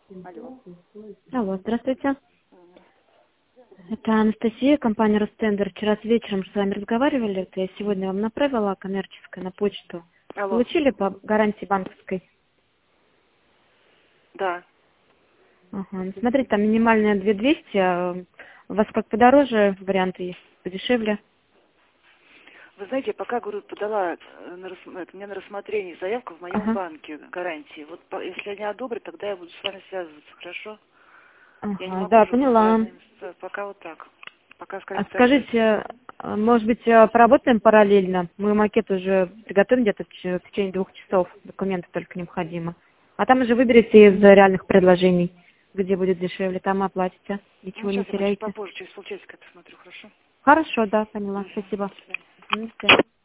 Алло. Алло, здравствуйте. Это Анастасия, компания Ростендер. Вчера с вечером с вами разговаривали. Это я сегодня вам направила коммерческое на почту. Алло. Получили по гарантии банковской? Да. Ага. Ну, смотрите, там минимальная 2200. У вас как подороже варианты есть, подешевле? Вы знаете, я пока, говорю, подала мне на рассмотрение заявку в моем Ага. банке гарантии. Вот если они одобрят, тогда я буду с вами связываться, хорошо? Я не Ага, могу да, уже быстро поняла. одним. Пока вот так. Пока, А скажем так, скажите, может быть, поработаем параллельно? Мы макет уже приготовим где-то в течение 2 часов. Документы только необходимо. А там уже выберите из реальных предложений, где будет дешевле. Там оплатите. ну, Ничего не сейчас я чуть теряете. попозже, через полчасика посмотрю, хорошо? Хорошо, да, поняла. Угу. Спасибо. До свидания. До свидания.